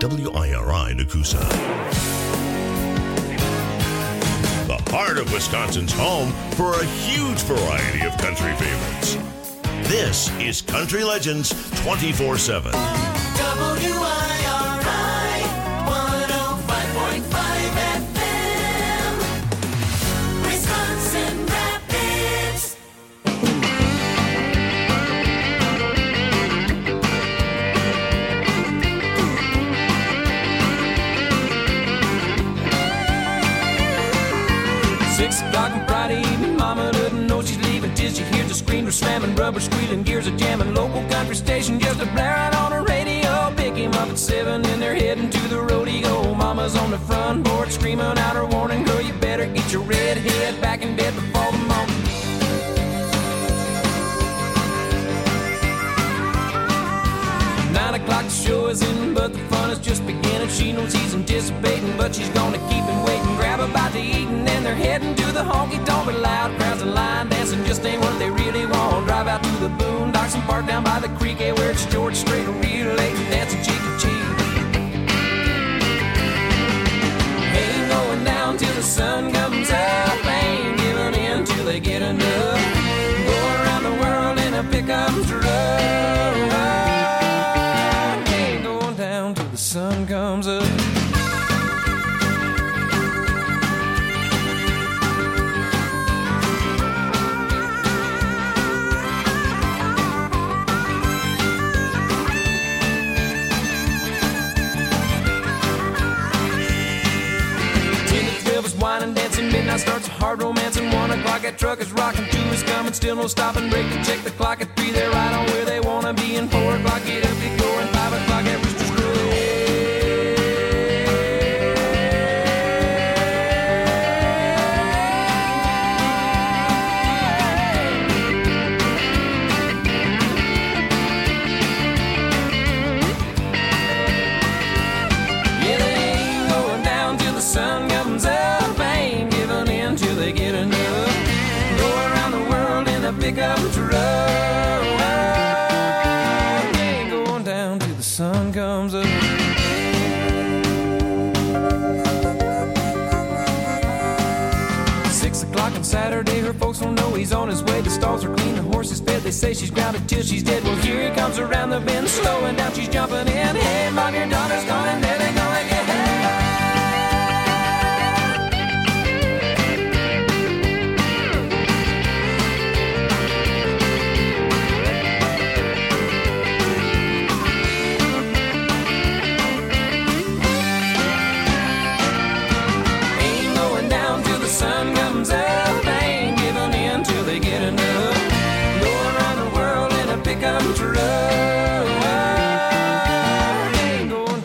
WIRI Nakusa. The heart of Wisconsin's home for a huge variety of country favorites. This is Country Legends 24/7. WIRI 105.5 FM, Wisconsin Rapids. Six o'clock on Friday evening, Mama doesn't know she's leaving till she hears the screamer slamming, rubber squealing, gears are jamming. Local country station just a blaring on her radio. Pick him up at 7 and they're heading to the rodeo. Mama's on the front porch screaming out her warning, girl, you better get your red head back in bed before the morning. Nine o'clock the show is in, but the fun is just beginning. She knows he's anticipating, but she's gonna keep him waiting. Grab a bite to eat and then they're heading to the honky tonk. But loud crowds and line dancing just ain't what they really want. Drive out to the boondocks and park down by the creek, where it's George Strait, real late and dancing cheek to cheek. Ain't going down till the sun comes up, ain't giving in till they get enough. Go around the world in a pickup truck. The sun comes up. Wine dancing, midnight starts a hard romance, and 1 o'clock that truck is rocking, 2 is coming, still no stopping, break to check the clock at 3, they're right on where they wanna be, and 4 o'clock get up, get going, 5 o'clock that rooster's crowing. Yeah, they ain't going down till the sun comes up, ain't giving in till they get enough. Go around the world in a pickup truck. Ain't going down till the sun comes up. On Saturday, her folks don't know he's on his way. The stalls are clean, the horse is fed. They say she's grounded till she's dead. Well, here he comes around the bend, slowing down, she's jumping in. Hey, mom, your daughter's gone, and there they go again. Ain't going down till the sun comes up. Pickup truck, ain't going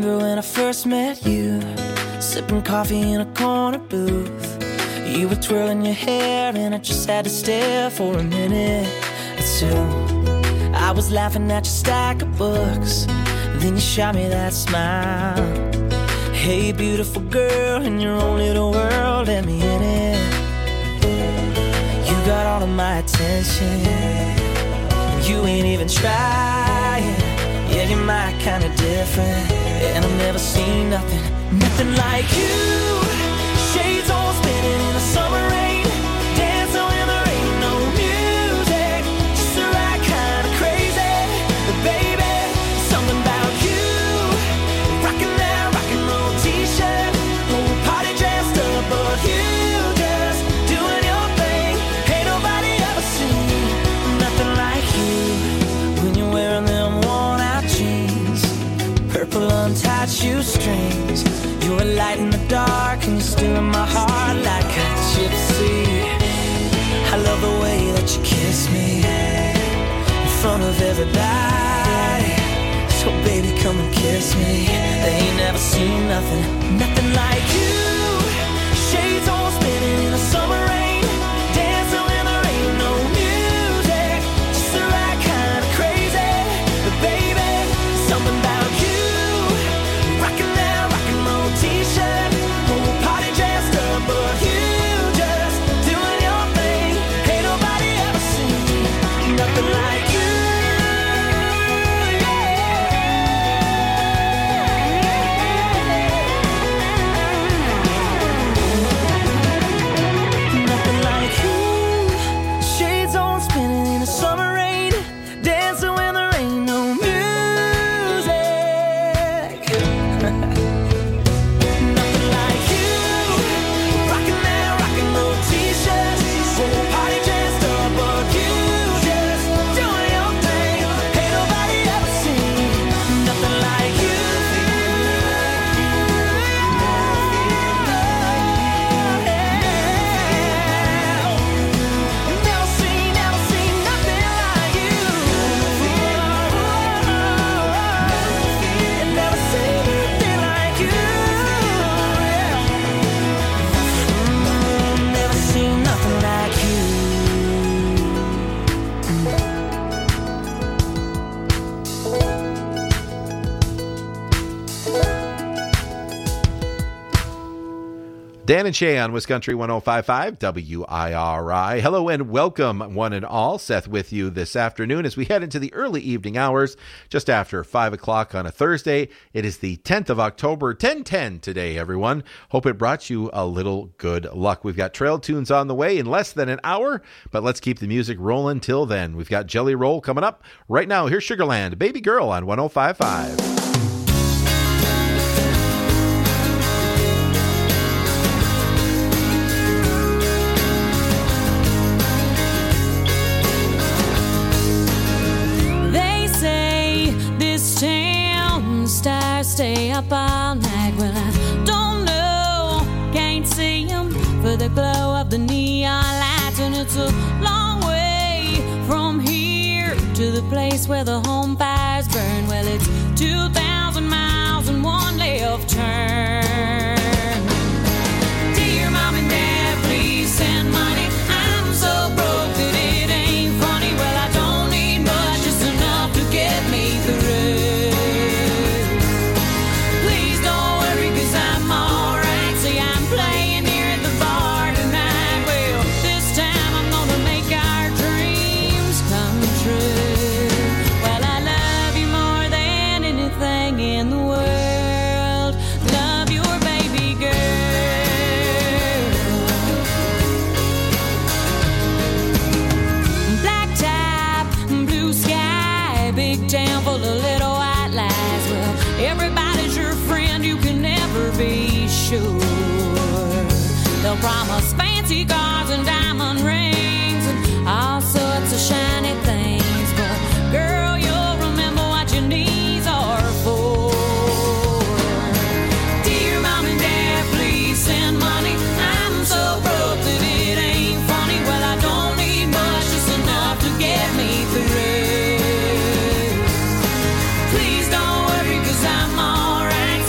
remember when I first met you, sipping coffee in a corner booth. You were twirling your hair and I just had to stare for a minute or two. I was laughing at your stack of books, then you shot me that smile. Hey, beautiful girl, in your own little world, let me in it. You got all of my attention, you ain't even trying. Yeah, you're my kind of different, and I've never seen nothing like you. Shades all spinning in the summer rain, dancing when there ain't no music, just the right kind of crazy. But baby, something about you, rocking that rock and roll t-shirt, whole party dressed up, but you just doing your thing. Ain't nobody ever seen nothing like you. When you're wearing them worn out jeans, purple untied shoestrings, you're a light in the dark and you're still in my heart like a gypsy. I love the way that you kiss me in front of everybody. So baby, come and kiss me. They ain't never seen nothing like you. Shades all spinning in the summer rain, dancing when there ain't no music, just the right kind of crazy. But baby, something about you, rocking that rock and roll t-shirt, whole party dressed up, but you just doing your thing. Ain't nobody ever seen nothing like you. Nothing like you. Shades on spinning in the summer rain, dancing when there ain't no music. Nothing like you, rocking that rock and roll t-shirt, whole party dressed up, but you just doing your thing. Ain't nobody ever seen nothing like you. Never seen nothing like you. Never seen nothing like you. Never seen nothing like you. Dan and Shay on Wiscountry 105.5 WIRI. Hello and welcome, one and all. Seth with you this afternoon as we head into the early evening hours, just after 5 o'clock on a Thursday. It is the 10th of October, 10/10 today, everyone. Hope it brought you a little good luck. We've got trail tunes on the way in less than an hour, but let's keep the music rolling till then. We've got Jelly Roll coming up. Right now, here's Sugarland, Baby Girl on 105.5. They say this town stars stay up all night. Well, I don't know, can't see 'em for the glow of the neon lights. And it's a long way from here to the place where the home fires burn. Well, it's 2,000 miles and one left turn. Dear Mom and Dad, please send money. I'm so broke that it ain't funny. Well, I don't need much, just enough to get me through. Please don't worry, 'cause I'm alright. See, I'm playing here at the bar tonight. Well, this time I'm gonna make our dreams come true. Well, I love you more than anything in the world. Love your baby girl. Black top, blue sky, big town full of little white lies. Well, everybody's your friend, you can never be sure. They'll promise fancy cars and diamond rings and all sorts of shiny things. But girl, you'll remember what your knees are for. Dear Mom and Dad, please send money. I'm so broke that it ain't funny. Well, I don't need much, just enough to get me through. Please don't worry, 'cause I'm alright.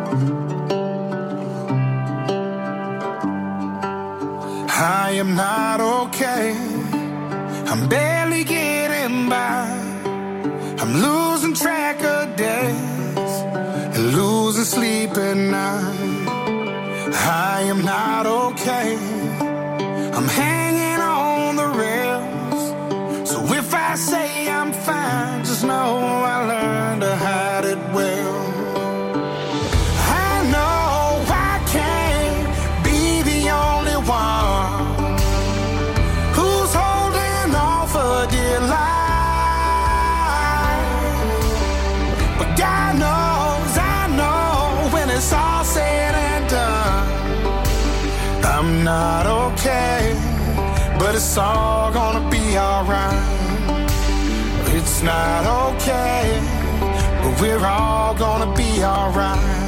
I am not okay. I'm barely getting by. I'm losing track of days and losing sleep at night. I am not okay. I'm hanging on the rails. So if I say I'm fine, just know I learned to hide it well. I know I can't be the only one who's holding on for dear life. But God knows, I know when it's all said and done, I'm not okay, but it's all gonna be alright. It's not okay, but we're all gonna be alright.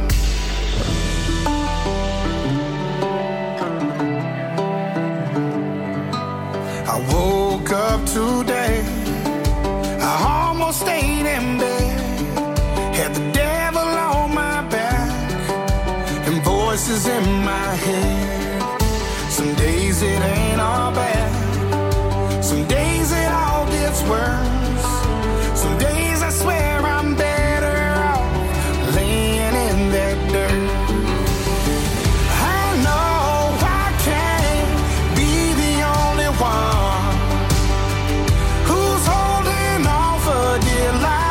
I woke up today, I almost stayed in bed, had the devil on my back and voices in my head. Some days it ain't all bad, some days it all gets worse. Some days I swear I'm better off laying in that dirt. I know I can't be the only one who's holding on for dear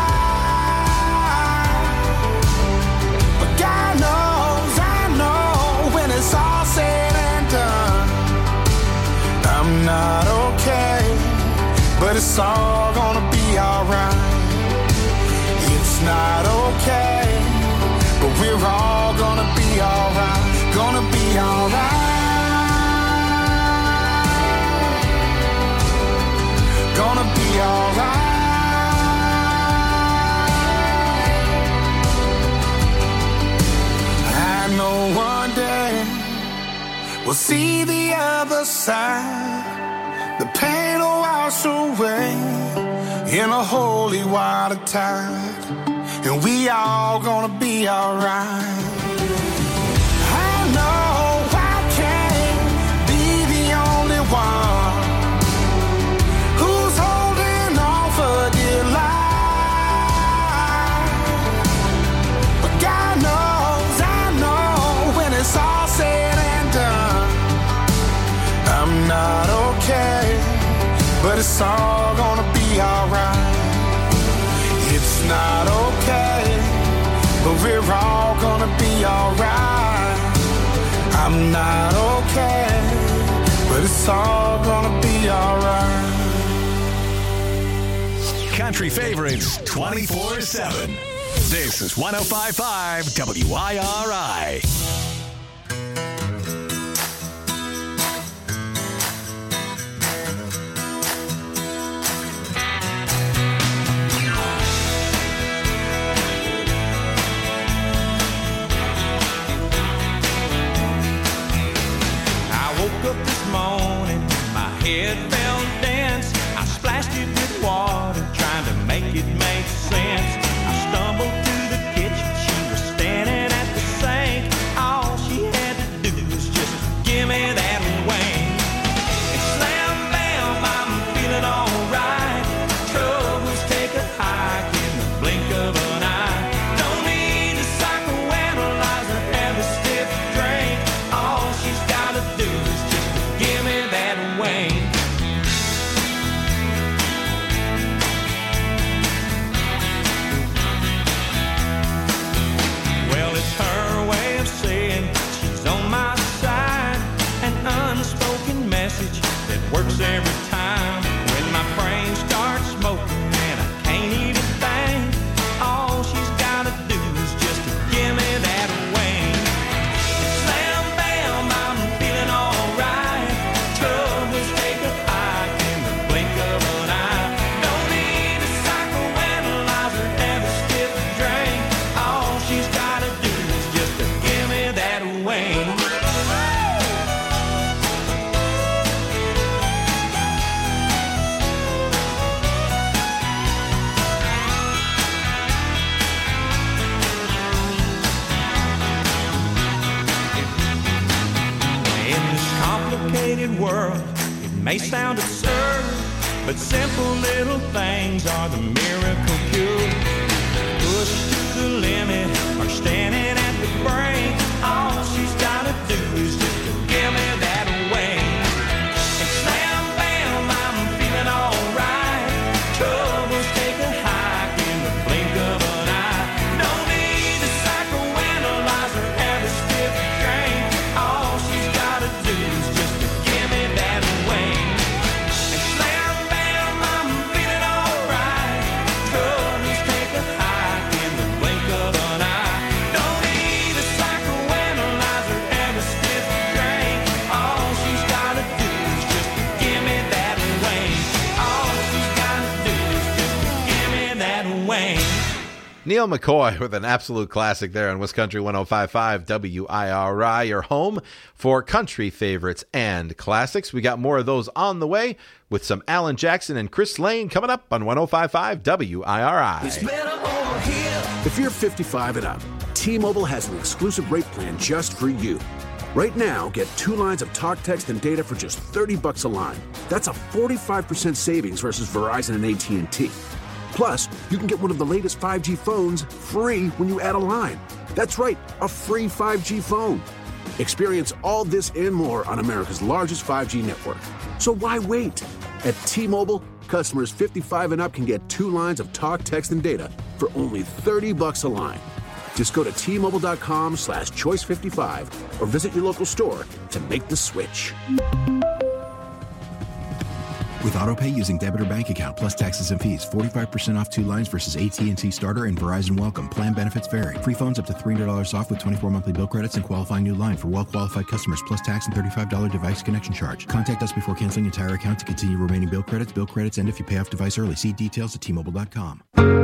life. But God knows, I know when it's all said and done, I'm not okay, but it's all gonna be alright. It's not okay, but we're all gonna be alright. Gonna be alright. Gonna be alright. I know one day we'll see the other side. The pain will wash away in a holy water tide, and we all gonna be alright. I know I can't be the only one who's holding on for dear life. But God knows, I know when it's all said and done, I'm not okay, but it's all gonna be alright. It's not okay, but we're all gonna be alright. I'm not okay, but it's all gonna be alright. Country favorites 24/7. This is 105.5 WIRI. Up this morning, my head felt dense. I splashed it with water, trying to make it make sense. I stumbled to the kitchen, she was standing at the sink, all complicated world. It may sound absurd, but simple little things are the miracle cure. Pushed to the limit or standing at the brink, all she's gotta do is just to give me that way. And slam bam, I'm feeling alright. Troubles take a hike in the blink of an eye. No need to psychoanalyze or have a stiff drink. All she's gotta do is just to give me that way. And slam bam, I'm feeling alright. Troubles take a hike in the blink of an eye. No need to psychoanalyze or have a stiff drink. All she's gotta do is just to give me that way. All she's gotta do is just to give me that way. Neil McCoy with an absolute classic there on Wiscountry 105.5 WIRI, your home for country favorites and classics. We got more of those on the way with some Alan Jackson and Chris Lane coming up on 105.5 WIRI. If you're 55 and up, T-Mobile has an exclusive rate plan just for you. Right now, get 2 lines of talk, text, and data for just $30 a line. That's a 45% savings versus Verizon and AT&T. Plus, you can get one of the latest 5G phones free when you add a line. That's right, a free 5G phone. Experience all this and more on America's largest 5G network. So why wait? At T-Mobile, customers 55 and up can get 2 lines of talk, text, and data for only $30 a line. Just go to T-Mobile.com/choice55 or visit your local store to make the switch. With AutoPay using debit or bank account plus taxes and fees, 45% off 2 lines versus AT&T Starter and Verizon Welcome. Plan benefits vary. Free phones up to $300 off with 24 monthly bill credits and qualifying new line for well-qualified customers plus tax and $35 device connection charge. Contact us before canceling entire account to continue remaining bill credits. Bill credits end if you pay off device early. See details at T-Mobile.com.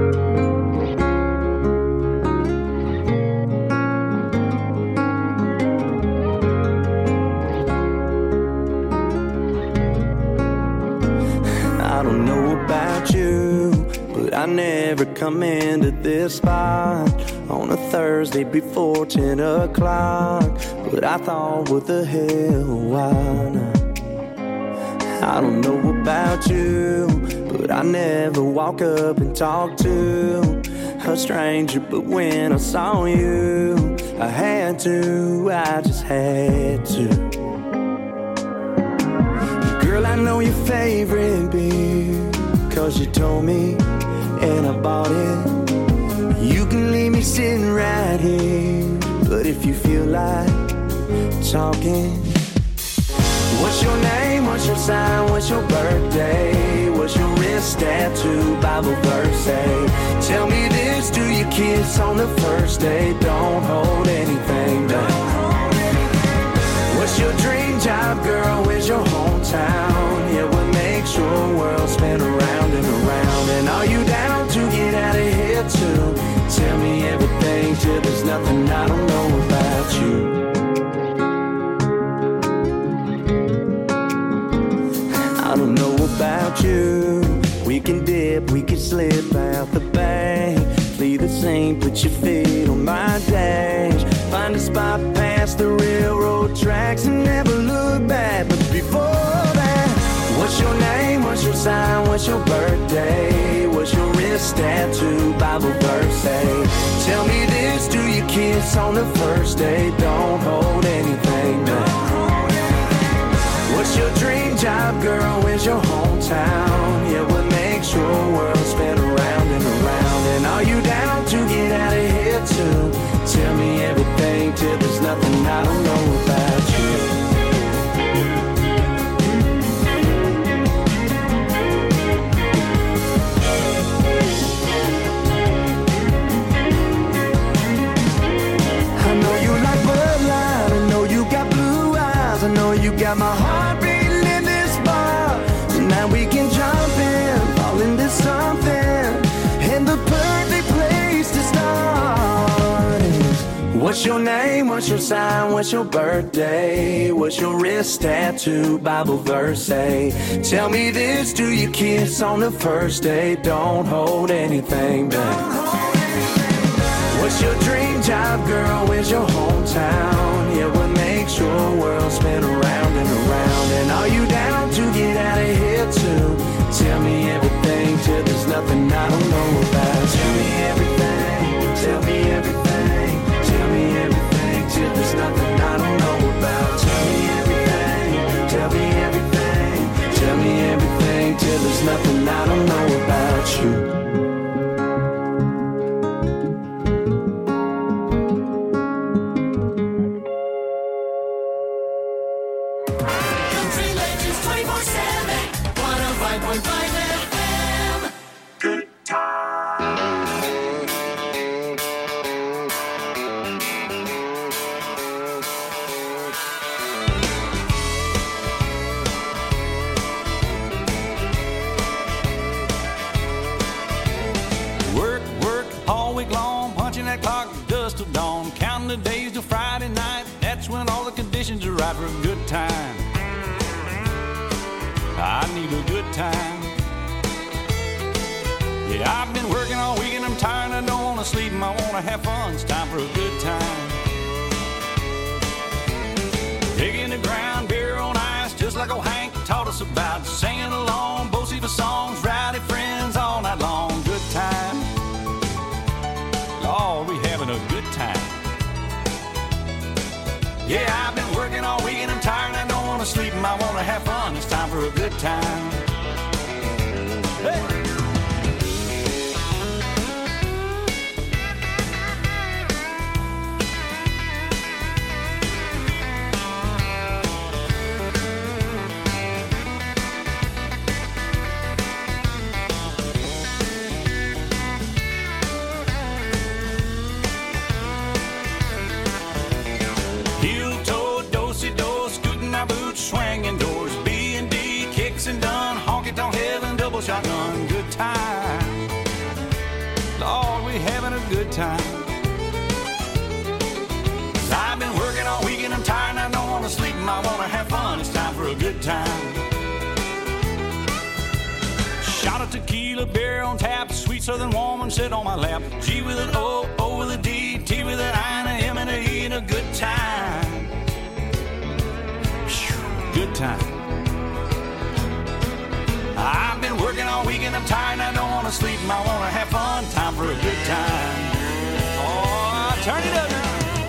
I don't know about you, but I never come into this spot on a Thursday before 10 o'clock. But I thought, what the hell, why not? I don't know about you, but I never walk up and talk to a stranger. But when I saw you, I had to, I just had to. Girl, I know your favorite beer, 'cause you told me, and I bought it. You can leave me sitting right here, but if you feel like talking, what's your name, what's your sign, what's your birthday, what's your wrist tattoo, Bible verse say? Tell me this, do you kiss on the first date? Don't hold anything back. What's your dream job, girl? Where's your hometown? Yeah, what makes your world spin around and around? And are you down to get out of here too? Tell me everything till there's nothing I don't know about you. I don't know about you. We can dip, we can slip out the bank. Flee the scene, put your feet on my dash. Find a spot past the railroad tracks and never look back. But before that, what's your name, what's your sign, what's your birthday, what's your wrist tattoo, Bible verse say? Tell me this, do you kiss on the first date? Don't hold anything back. What's your dream job, girl? Where's your hometown? Yeah, what makes your world spin around and around? And are you down to get out of here too? Tell me everything till there's nothing I don't know about you. I know you like Bud Light, I know you got blue eyes, I know you got my heart beating in this bar. Tonight we can jump in, fall into something, and the perfect place to start is, what's your name, what's your sign, what's your birthday, what's your wrist tattoo, Bible verse say? Tell me this, do you kiss on the first date? Don't hold anything back. What's your dream job, girl? Where's your hometown? Yeah, what makes your world spin around and around? days till Friday night. That's when all the conditions are right for a good time. I need a good time. Yeah, I've been working all week and I'm tired. I don't want to sleep and I want to have fun. It's time for a good time. Digging the ground, beer on ice, just like old Hank taught us about. Singing along, Bo-Siva songs, rowdy friends all night long. Good time. Oh, we having a good time. Yeah, I've been working all week and I'm tired. I don't want to sleep and I want to have fun. It's time for a good time. Hey! Swinging doors, B&D, kicks and done, honky-tonk heaven, double shotgun, good time. Lord, we having a good time. 'Cause I've been working all week and I'm tired and I don't want to sleep and I want to have fun. It's time for a good time. Shot of tequila, beer on tap, sweet southern woman sit on my lap. G with an O, O with a D, T with an I and a M and a E and a good time. Good time. I've been working all week and I'm tired and I don't want to sleep and I want to have fun. Time for a good time. Oh, turn it up now.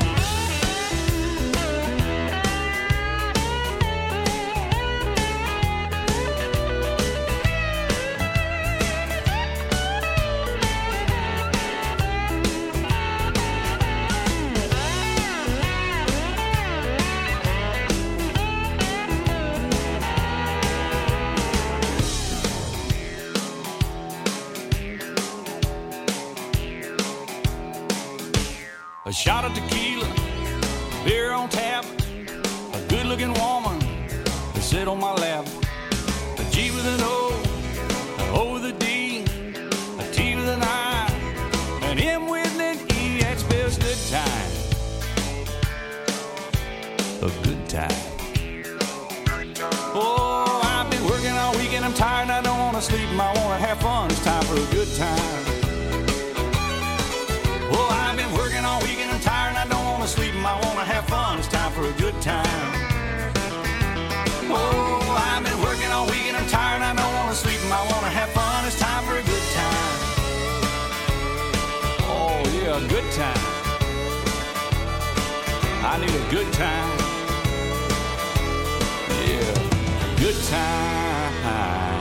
A shot of tequila, beer on tap, a good-looking woman to sit on my lap. A G with an O, an O with a D, a T with an I, an M with an E. That spells good time. A good time. Oh, I've been working all week and I'm tired and I don't want to sleep and I want to have fun. It's time for a good time. Oh, I've been working all week and I'm tired and I don't want to sleep and I want to have fun. It's time for a good time. Oh, I've been working all week and I'm tired and I don't want to sleep and I want to have fun. It's time for a good time. Oh, yeah, a good time. I need a good time. Yeah, good time.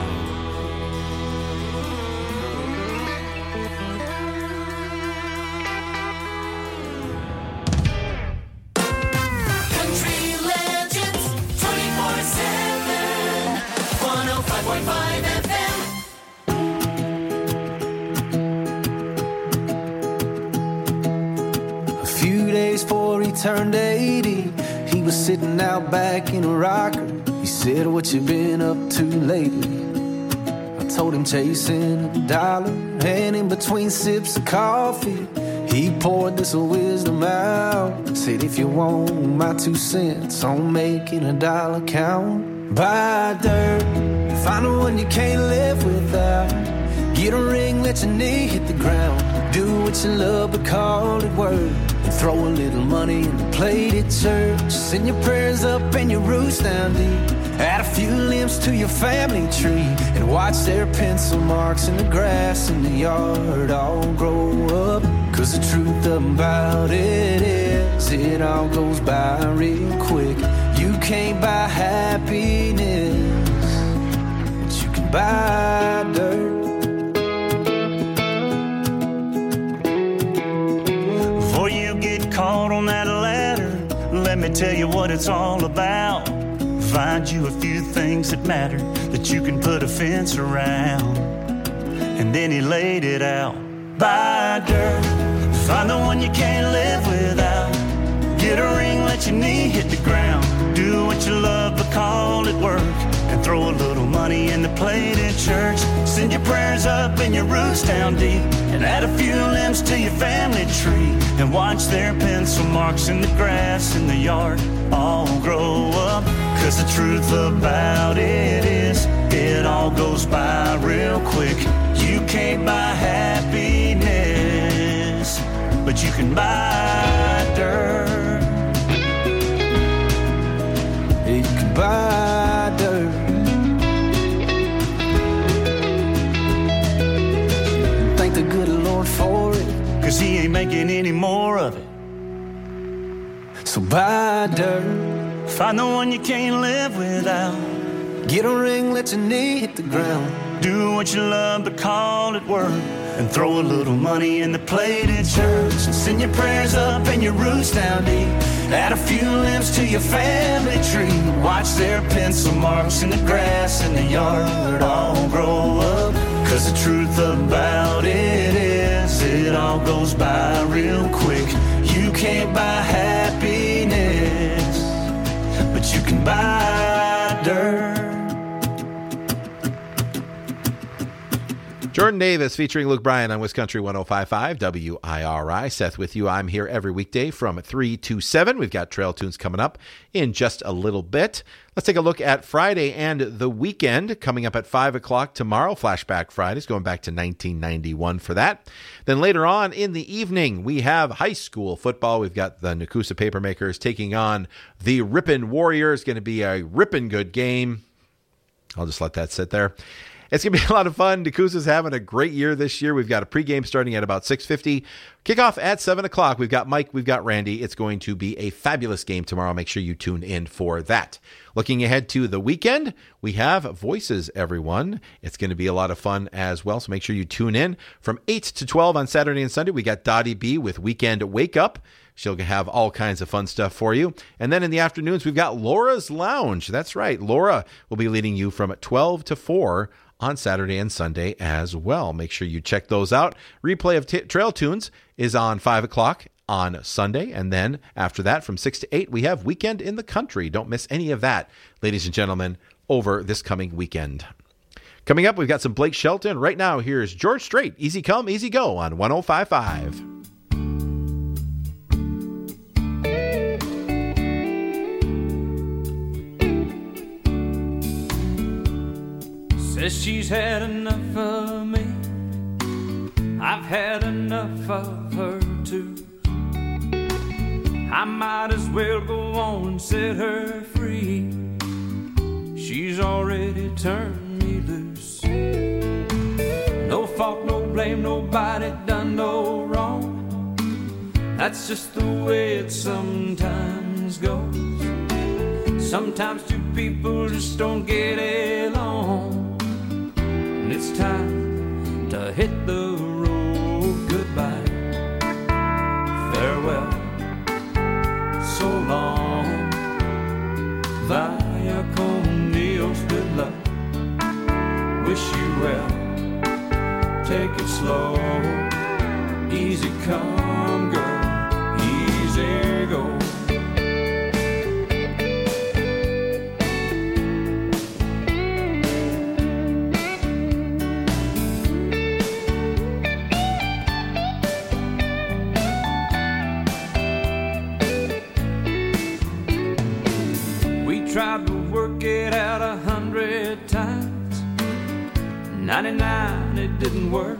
A few days before he turned 80, he was sitting out back in a rocker. He said, "What you been up to lately?" I told him chasing a dollar, and in between sips of coffee, he poured this wisdom out. Said, "If you want my 2 cents on making a dollar count, buy dirt, find the one you can't live without. Get a ring, let your knee hit the ground. Do what you love, but call it work. And throw a little money in the plate at church. Send your prayers up and your roots down deep. Add a few limbs to your family tree. And watch their pencil marks in the grass in the yard all grow up. 'Cause the truth about it is, it all goes by real quick. You can't buy happiness, but you can buy dirt." Before you get caught on that ladder, let me tell you what it's all about. Find you a few things that matter, that you can put a fence around. And then he laid it out. Buy dirt, find the one you can't live without. Get a ring, let let your knee hit the ground. Do what you love, but call it work. And throw a little money in the plate at church. Send your prayers up and your roots down deep. And add a few limbs to your family tree. And watch their pencil marks in the grass in the yard all grow up. 'Cause the truth about it is, it all goes by real quick. You can't buy happiness, but you can buy dirt. You can buy dirt. Thank the good Lord for it, 'cause he ain't making any more of it. So buy dirt. Find the one you can't live without. Get a ring, let your knee hit the ground. Do what you love, but call it work. And throw a little money in the plate at church. And send your prayers up and your roots down deep. Add a few limbs to your family tree. Watch their pencil marks in the grass in the yard all grow up. 'Cause the truth about it is, it all goes by real quick. You can't buy happiness, but you can buy dirt. Jordan Davis featuring Luke Bryan on Wiscountry 105.5 WIRI. Seth with you. I'm here every weekday from 3 to 7. We've got Trail Tunes coming up in just a little bit. Let's take a look at Friday and the weekend. Coming up at 5 o'clock tomorrow, Flashback Fridays, going back to 1991 for that. Then later on in the evening, we have high school football. We've got the Nakusa Papermakers taking on the Ripon Warriors. Going to be a ripping good game. I'll just let that sit there. It's going to be a lot of fun. Nakusa's having a great year this year. We've got a pregame starting at about 6:50. Kickoff at 7 o'clock. We've got Mike. We've got Randy. It's going to be a fabulous game tomorrow. Make sure you tune in for that. Looking ahead to the weekend, we have Voices, everyone. It's going to be a lot of fun as well, so make sure you tune in. From 8 to 12 on Saturday and Sunday, we got Dottie B with Weekend Wake Up. She'll have all kinds of fun stuff for you. And then in the afternoons, we've got Laura's Lounge. That's right. Laura will be leading you from 12 to 4 on Saturday and Sunday as well. Make sure you check those out. Replay of Trail Tunes is on 5 o'clock on Sunday. And then after that, from 6 to 8, we have Weekend in the Country. Don't miss any of that, ladies and gentlemen, over this coming weekend. Coming up, we've got some Blake Shelton. Right now, here's George Strait. Easy Come, Easy Go on 105.5. Says she's had enough of me. I've had enough of her too. I might as well go on and set her free. She's already turned me loose. No fault, no blame, nobody done no wrong. That's just the way it sometimes goes. Sometimes two people just don't get along. It's time to hit the road. Goodbye, farewell, so long. Vaya con Dios, good luck. Wish you well. Take it slow. Easy come, girl. Easy go. Tried to work it out 100 times. 99, it didn't work.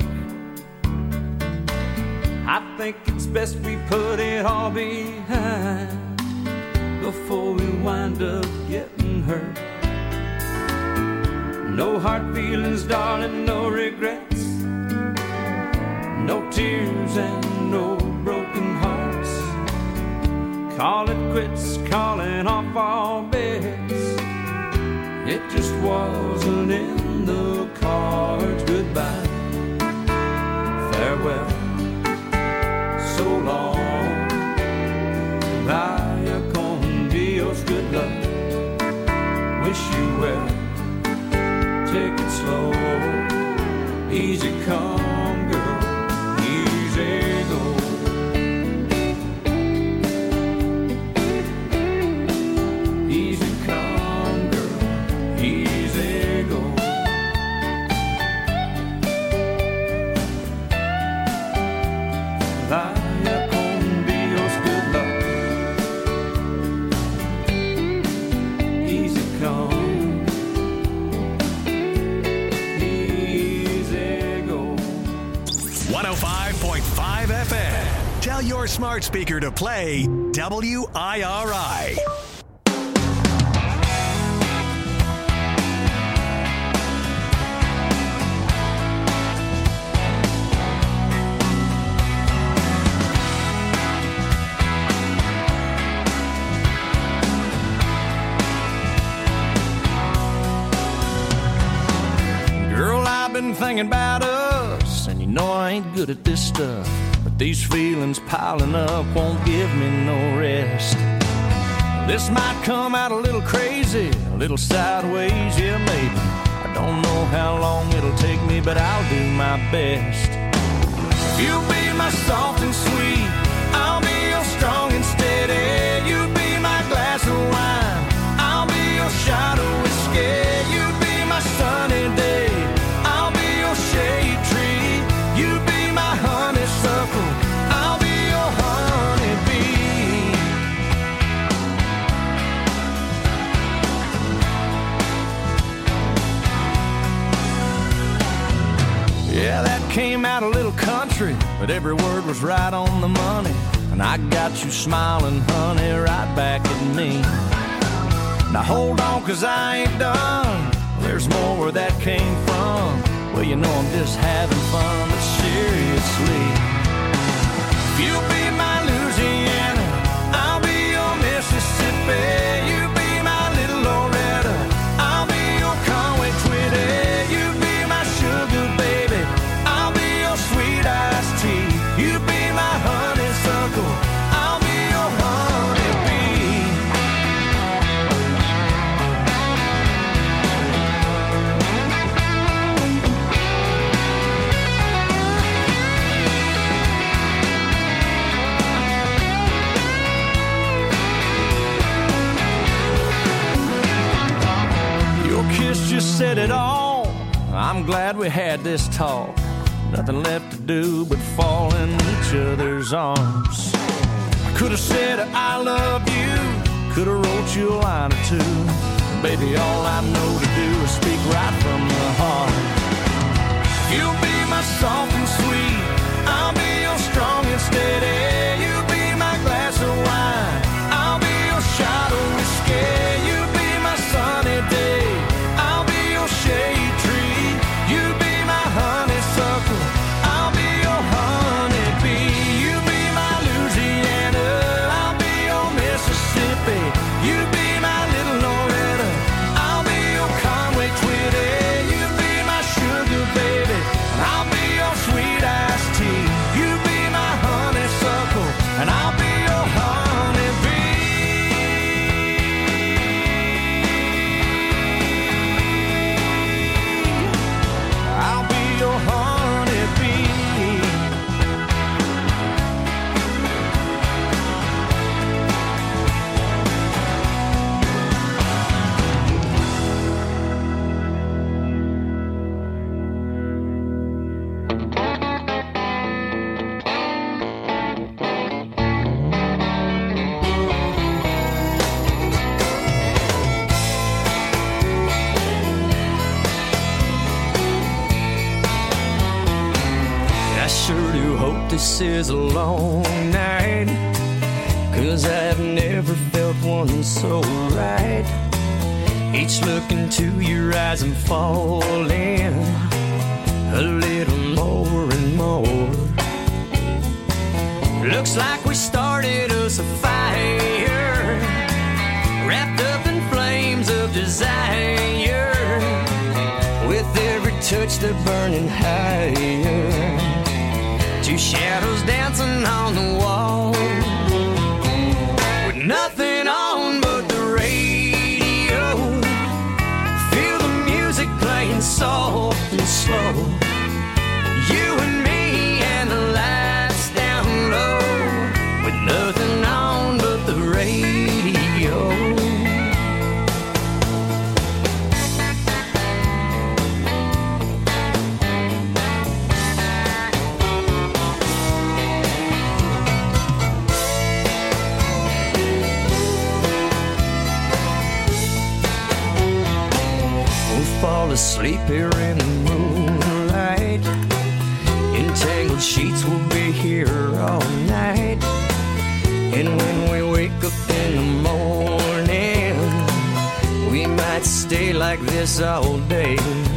I think it's best we put it all behind before we wind up getting hurt. No hard feelings, darling, no regrets. No tears and no broken hearts. Call it quits, calling off all bets. It just wasn't in the cards. Goodbye, farewell, so long. Vaya con Dios, good luck. Wish you well. Take it slow. Easy come, girl. Easy go. Tell your smart speaker to play WIRI. Girl, I've been thinking about us, and you know I ain't good at this stuff, but these feelings piling up won't give me no rest. This might come out a little crazy, a little sideways, yeah maybe. I don't know how long it'll take me, but I'll do my best. You'll be my soft and sweet, I'll be your strong and steady. You be my glass of wine, I'll be your shot of whiskey. You be my sunny day, I'll be your shade tree. You be my honeysuckle, I'll be your honeybee. Yeah, that came out a little country, but every word was right on the money. And I got you smiling, honey, right back at me. Now hold on, 'cause I ain't done. There's more where that came from. Well, you know I'm just having fun, but seriously. You'll be my Louisiana, I'll be your Mississippi. You be my little Loretta, I'll be your Conway Twitty. You be my sugar baby, I'll be your sweet iced tea. You be my honeysuckle, I'll be your honeybee. Your kiss just said it all. I'm glad we had this talk. Nothing left to do but fall in each other's arms. I could have said I love you, could have wrote you a line or two. Baby, all I know to do is speak right from the heart. You'll be my soft and sweet, I'll be your strong and steady. You be my glass of wine, I'll be your shot of whiskey. You be my sunny day, I'll be your shade tree. You be my honeysuckle, I'll be your honeybee. You be my Louisiana, I'll be your Mississippi. You be my little Loretta, I'll be your Conway Twitty. You be my sugar baby, I'll be your sweet iced tea. You be my honeysuckle, and I'll be your honeybee. I'll be your honeybee. I sure do hope this is a long night, 'cause I've never felt one so right. Each look into your eyes I'm falling a little more and more. Looks like we started us a fire, wrapped up in flames of desire. With every touch they're burning higher. Two shadows dancing on the wall, with nothing on but the radio. Feel the music playing soft and slow. You and me and the lights down low, with nothing on but the radio. Fall asleep here in the moonlight, entangled sheets will be here all night. And when we wake up in the morning, we might stay like this all day.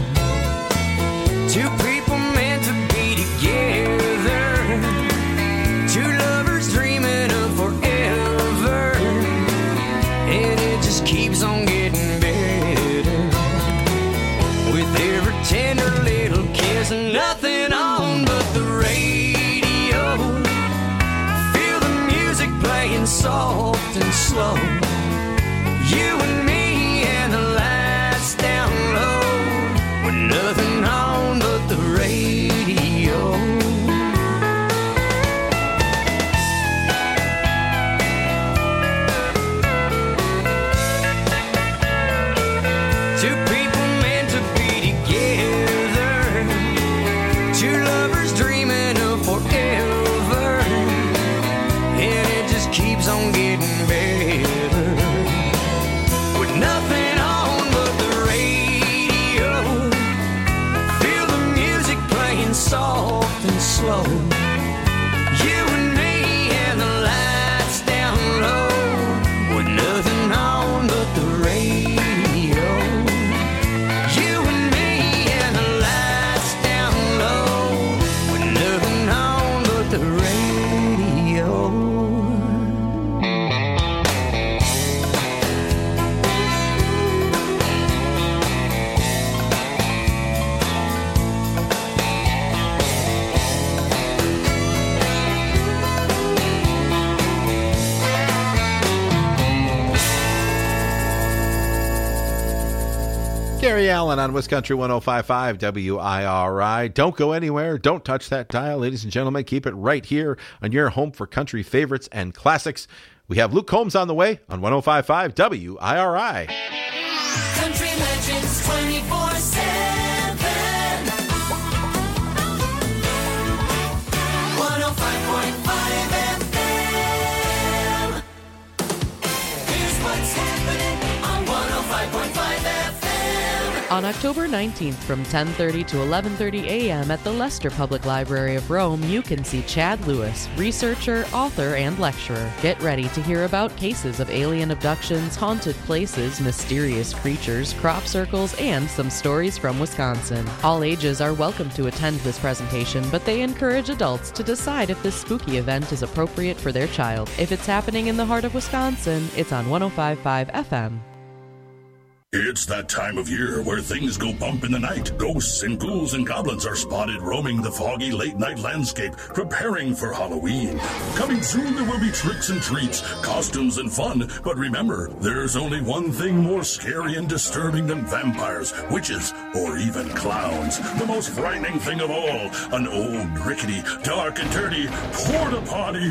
Two people meant to be together, two lovers dreaming of forever, and it just keeps on getting better with every tender little kiss and nothing on but the radio. Feel the music playing soft and slow. You and me and the lights down low, with nothing on but the radio. Two people meant to be together, two lovers dreaming of forever, and it just keeps on getting better with nothing on but the radio. Feel the music playing soft and slow. You and me and the lights down low, with nothing on but the radio. You and me and the lights down low, with nothing on but the radio. Gary Allen on Wiscountry 105.5 WIRI. Don't go anywhere. Don't touch that dial. Ladies and gentlemen, keep it right here on your home for country favorites and classics. We have Luke Combs on the way on 105.5 WIRI. Country Legends 24/7. 105.5 FM. Here's what's happening on 105.5 FM. On October 19th from 10:30 to 11:30 a.m. at the Leicester Public Library of Rome, you can see Chad Lewis, researcher, author, and lecturer. Get ready to hear about cases of alien abductions, haunted places, mysterious creatures, crop circles, and some stories from Wisconsin. All ages are welcome to attend this presentation, but they encourage adults to decide if this spooky event is appropriate for their child. If it's happening in the heart of Wisconsin, it's on 105.5 FM. It's that time of year where things go bump in the night. Ghosts and ghouls and goblins are spotted roaming the foggy late-night landscape, preparing for Halloween. Coming soon, there will be tricks and treats, costumes and fun. But remember, there's only one thing more scary and disturbing than vampires, witches, or even clowns. The most frightening thing of all, an old, rickety, dark and dirty porta-potty.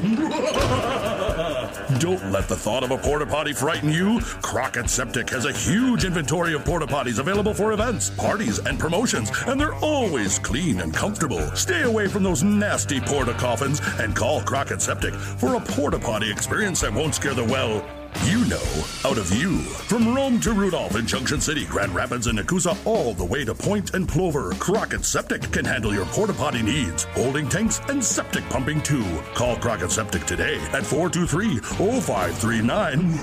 Don't let the thought of a porta-potty frighten you. Crockett Septic has a huge inventory of porta potties available for events, parties, and promotions, and they're always clean and comfortable. Stay away from those nasty porta coffins and call Crockett Septic for a porta potty experience that won't scare the out of you. From Rome to Rudolph in Junction City, Grand Rapids, and Nakusa, all the way to Point and Plover, Crockett Septic can handle your porta potty needs, holding tanks and septic pumping too. Call Crockett Septic today at 423-0539.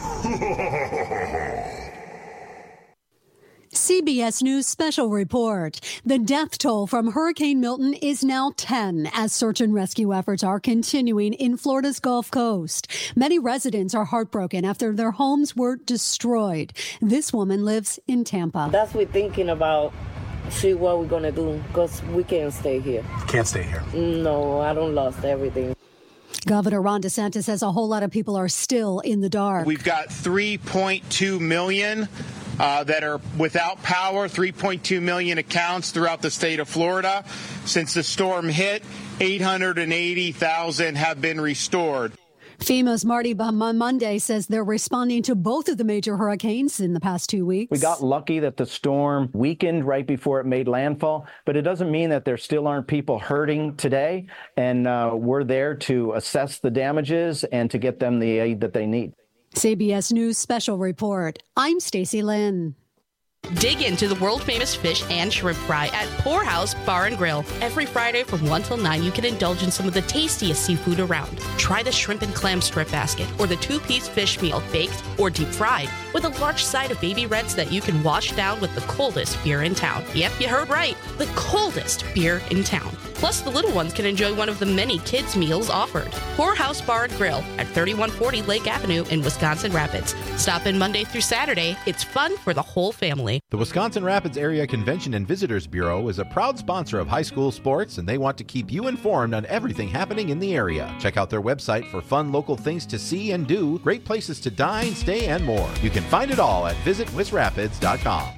CBS News special report. The death toll from Hurricane Milton is now 10 as search and rescue efforts are continuing in Florida's Gulf Coast. Many residents are heartbroken after their homes were destroyed. This woman lives in Tampa. That's what we're thinking about. See what we're going to do because we can't stay here. Can't stay here? No, I don't lost everything. Governor Ron DeSantis says a whole lot of people are still in the dark. We've got 3.2 million that are without power, 3.2 million accounts throughout the state of Florida. Since the storm hit, 880,000 have been restored. FEMA's Marty Monday says they're responding to both of the major hurricanes in the past 2 weeks. We got lucky that the storm weakened right before it made landfall, but it doesn't mean that there still aren't people hurting today. And we're there to assess the damages and to get them the aid that they need. CBS News special report. I'm Stacey Lynn. Dig into the world-famous fish and shrimp fry at Poorhouse Bar and Grill. Every Friday from 1 till 9, you can indulge in some of the tastiest seafood around. Try the shrimp and clam strip basket or the 2-piece fish meal, baked or deep fried, with a large side of baby reds that you can wash down with the coldest beer in town. Yep, you heard right. The coldest beer in town. Plus, the little ones can enjoy one of the many kids' meals offered. Poorhouse Bar and Grill at 3140 Lake Avenue in Wisconsin Rapids. Stop in Monday through Saturday. It's fun for the whole family. The Wisconsin Rapids Area Convention and Visitors Bureau is a proud sponsor of high school sports, and they want to keep you informed on everything happening in the area. Check out their website for fun local things to see and do, great places to dine, stay, and more. You can find it all at visitwisrapids.com.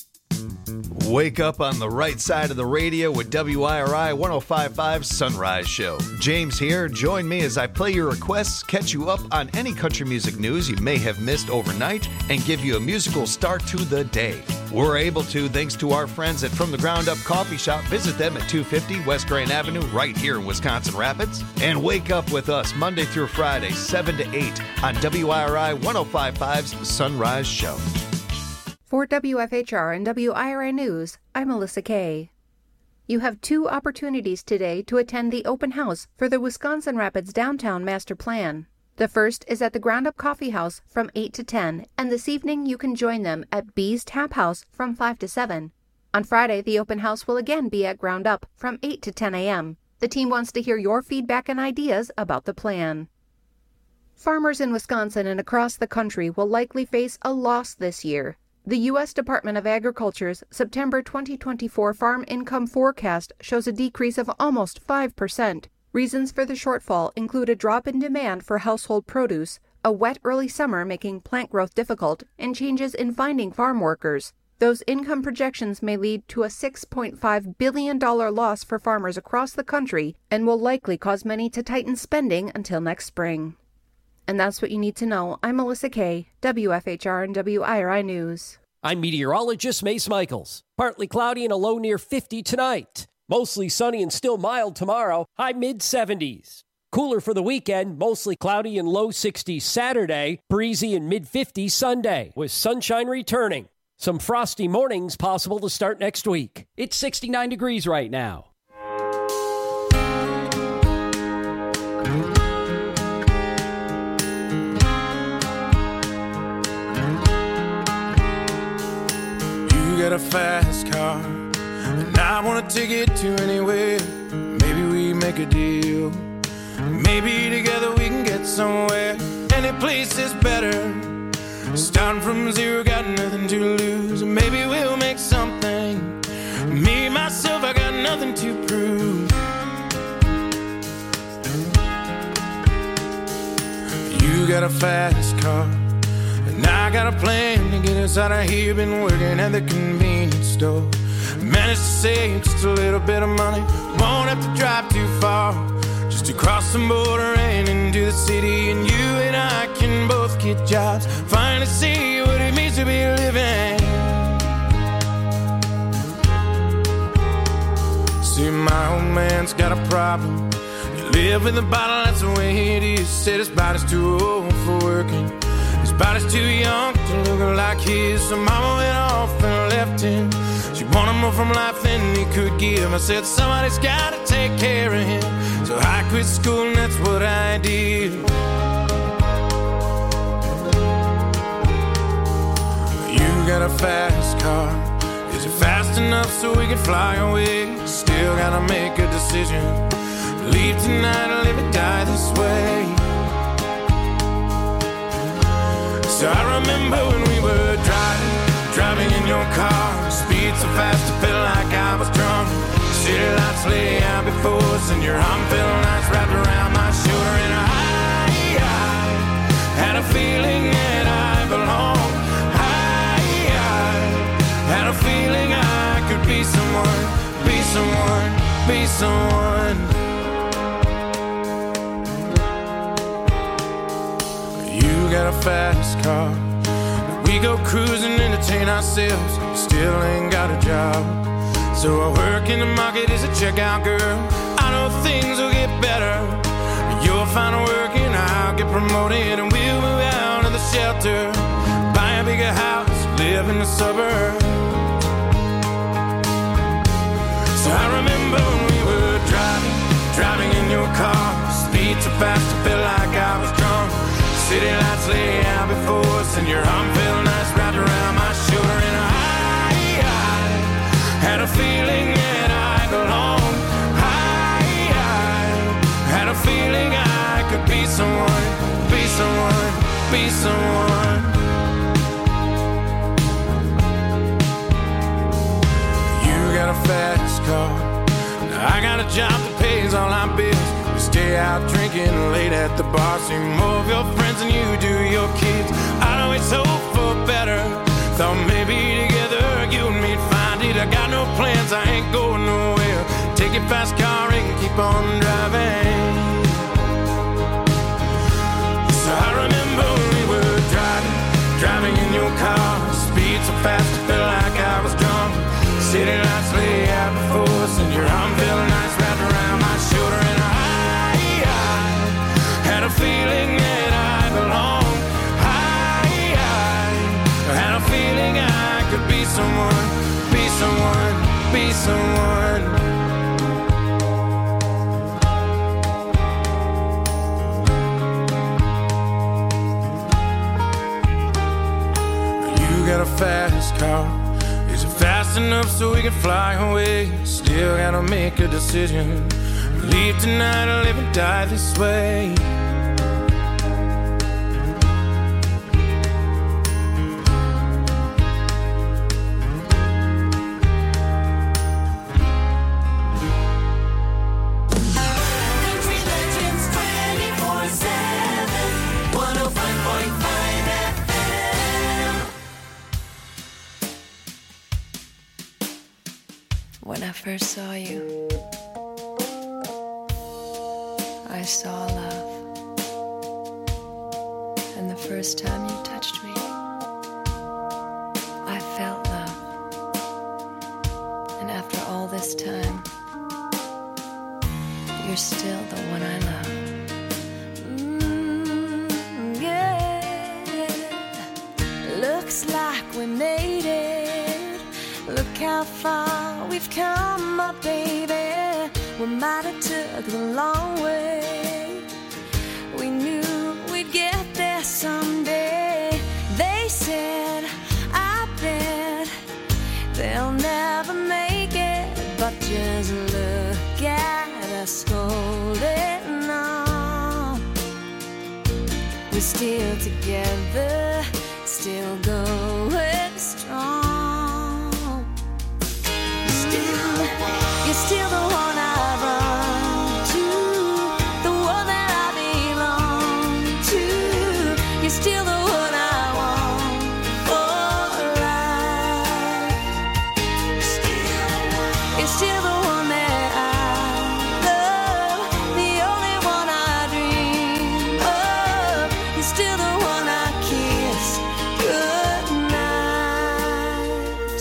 Wake up on the right side of the radio with WIRI 105.5 Sunrise Show. James here. Join me as I play your requests, catch you up on any country music news you may have missed overnight, and give you a musical start to the day. We're able to thanks to our friends at From the Ground Up Coffee Shop. Visit them at 250 West Grand Avenue right here in Wisconsin Rapids. And wake up with us Monday through Friday, 7 to 8 on WIRI 105.5's Sunrise Show. For WFHR and WIRI News, I'm Melissa Kay. You have 2 opportunities today to attend the open house for the Wisconsin Rapids Downtown Master Plan. The first is at the Ground Up Coffee House from 8 to 10, and this evening you can join them at Bee's Tap House from 5 to 7. On Friday, the open house will again be at Ground Up from 8 to 10 a.m. The team wants to hear your feedback and ideas about the plan. Farmers in Wisconsin and across the country will likely face a loss this year. The U.S. Department of Agriculture's September 2024 farm income forecast shows a decrease of almost 5%. Reasons for the shortfall include a drop in demand for household produce, a wet early summer making plant growth difficult, and changes in finding farm workers. Those income projections may lead to a $6.5 billion loss for farmers across the country and will likely cause many to tighten spending until next spring. And that's what you need to know. I'm Melissa Kay, WFHR and WIRI News. I'm meteorologist Mace Michaels. Partly cloudy and a low near 50 tonight. Mostly sunny and still mild tomorrow, high mid-70s. Cooler for the weekend, mostly cloudy and low 60s Saturday, breezy and mid-50s Sunday, with sunshine returning. Some frosty mornings possible to start next week. It's 69 degrees right now. You got a fast car, and I want to take it to anywhere. Maybe we make a deal. Maybe together we can get somewhere. Any place is better. Starting from zero, got nothing to lose. Maybe we'll make something. Me, myself, I got nothing to prove. You got a fast car, and I got a plan to get us out of here. Been working at the convenience store. Managed to save just a little bit of money. Won't have to drive too far, just to cross the border and into the city. And you and I can both get jobs, finally see what it means to be living. See, my old man's got a problem. You live with a bottle, that's the way it is. Said his body's too old for working, his body's too young to look like his. So mama went off and left him. She wanted more from life than he could give. I said somebody's gotta take care of him. So I quit school and that's what I did. You got a fast car. Is it fast enough so we can fly away? Still gotta make a decision. Leave tonight or live or die this way. So I remember when we were driving in your car. Speed so fast it felt like I was drunk. City lights lay out before us, and your arm felt nice wrapped around my shoulder. And I had a feeling that I belonged. I had a feeling I could be someone, be someone, be someone. You got a fast car. We go cruising, entertain ourselves. Still ain't got a job. So I work in the market as a checkout girl. I know things will get better. You'll find work and I'll get promoted, and we'll move out of the shelter, buy a bigger house, live in the suburbs. So I remember when we were driving in your car. Speed so fast, I felt like I was drunk. City lights lay out before us, and your arm felt nice wrapped around my shoulder. And I had a feeling that I belonged. I had a feeling I could be someone, be someone, be someone. You got a fast car, I got a job that pays all our bills. We stay out drinking late at the bar, see more of your friends than you do your kids. I'd always hope for better, thought maybe together you and me'd find it. I got no plans, I ain't going nowhere. Take your fast car and keep on driving. So I remember when we were driving in your car. Speed so fast, I felt like I was drunk. City lights lay out before us, and your arm felt nice wrapped around my shoulder. And I had a feeling that I belonged. I had a feeling I could be someone, be someone, be someone. You got a fast car. Is it fast enough so we can fly away? Still gotta make a decision. Leave tonight or live and die this way. Country Legends 24/7, 105.5 FM. When I first saw you, I saw love. And the first time you touched me, I felt love. And after all this time, you're still the one I love. Yeah. Looks like we made it. Look how far we've come, my baby. We might have took the long way. We knew we'd get there someday. They said, I bet they'll never make it. But just look at us holding on. We're still together, still going strong. You're still the one I run to, the one that I belong to. You're still the one I want for life. You're still the one that I love, the only one I dream of. You're still the one I kiss goodnight.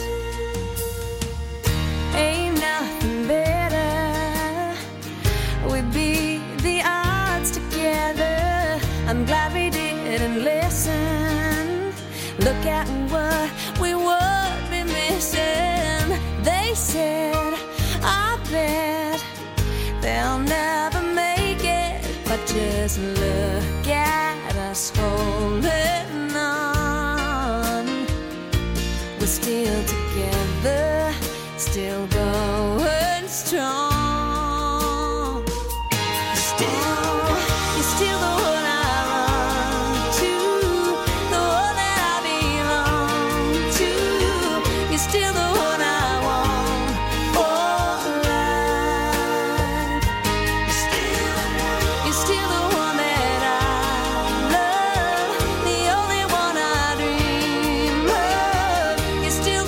Ain't nothing better. We beat the odds together. I'm glad we didn't listen. Look at what we would be missing. They said, I bet they'll never make it. But just look at us holding on. We're still together, still going strong. You're still the one I run to, the one that I belong to. You're still the one I want for life. You're still the one that I love, the only one I dream of. You're still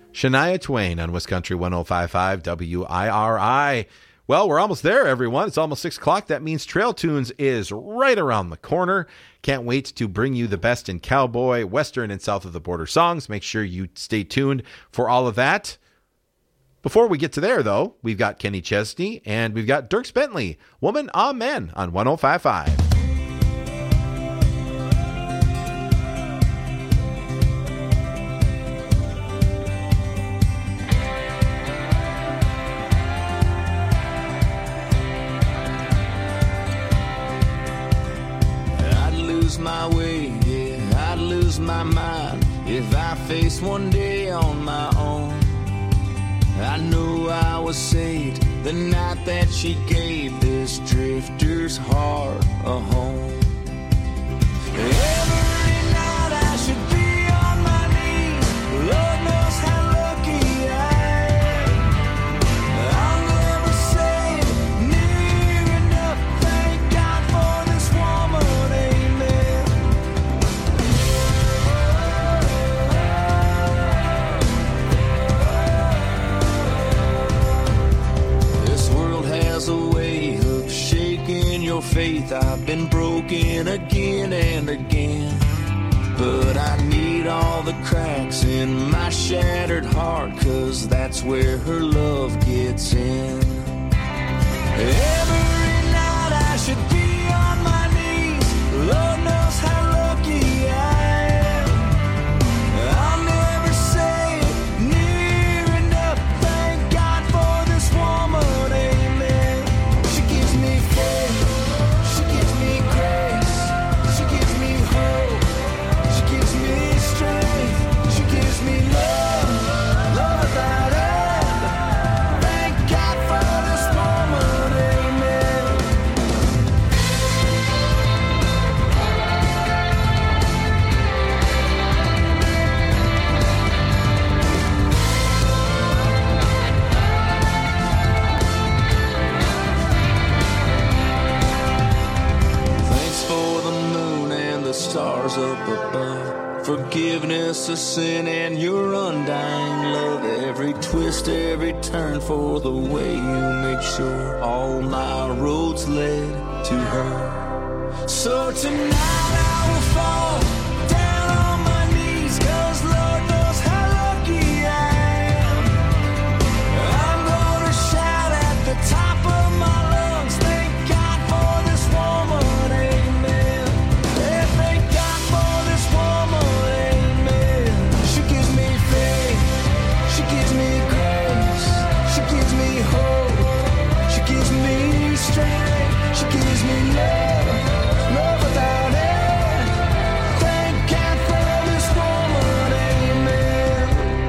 Shania Twain on Wisconsin 105.5 WIRI. Well, we're almost there, everyone. It's almost 6 o'clock. That means Trail Tunes is right around the corner. Can't wait to bring you the best in cowboy, western, and south of the border songs. Make sure you stay tuned for all of that. Before we get to there, though, we've got Kenny Chesney and we've got Dierks Bentley, Woman, Amen on 105.5. My way, yeah, I'd lose my mind if I faced one day on my own. I know I was saved the night that she gave this drifter's heart a home. Every night I should be on my knees. Lord knows how lucky I am. I'll never say near enough. Thank God for this woman. A way of shaking your faith. I've been broken again and again, but I need all the cracks in my shattered heart, 'cause that's where her love gets in. Every night I should be on my knees. Lord knows how lucky I am. I'll never say near enough. Thank God for this woman. She gives me grace, she gives me hope, she gives me strength, she gives me love, love without end. Thank God for this woman, amen. Stars up above, forgiveness of sin and your undying love. Every twist, every turn, for the way you make sure all my roads led to her. So tonight I will fall down on my knees, 'cause Lord knows how lucky I am. I'm gonna shout at the top of my lungs, thank God for this woman. She gives me love, love without end. Thank God for this woman, amen.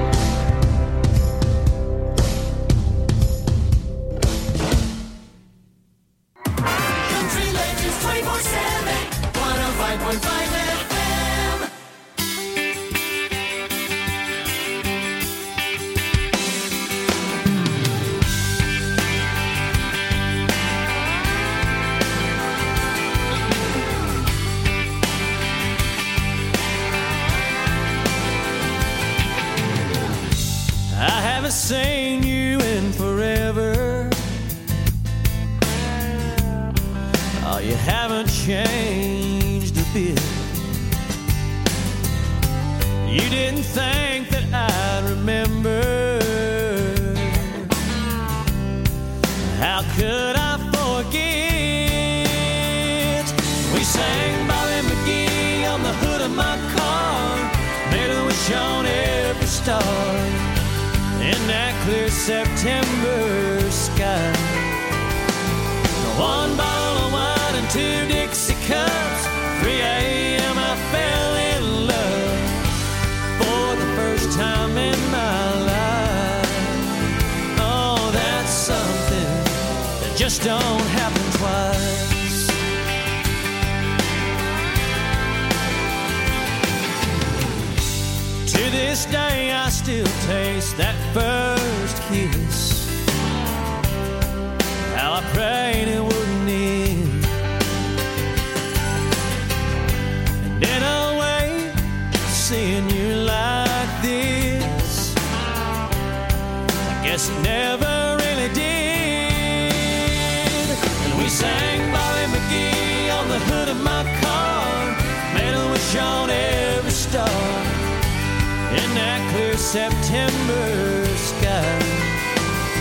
Country Legends 24/7, 105.5 FM. I haven't seen you in forever. Oh, you haven't changed a bit. You didn't think that I'd remember. How could I forget? We sang Bobby McGee on the hood of my car, made a wish on every star in that clear September sky. One bottle of wine and 2 Dixie cups. 3 a.m. I fell in love for the first time in my life. Oh, that's something that just don't happen twice. To this day I still taste that first kiss. How I prayed it wouldn't end. And in a way, seeing you like this guess it never really did. And we sang Bobby McGee on the hood of my car. Man, it was on every star in that clear September.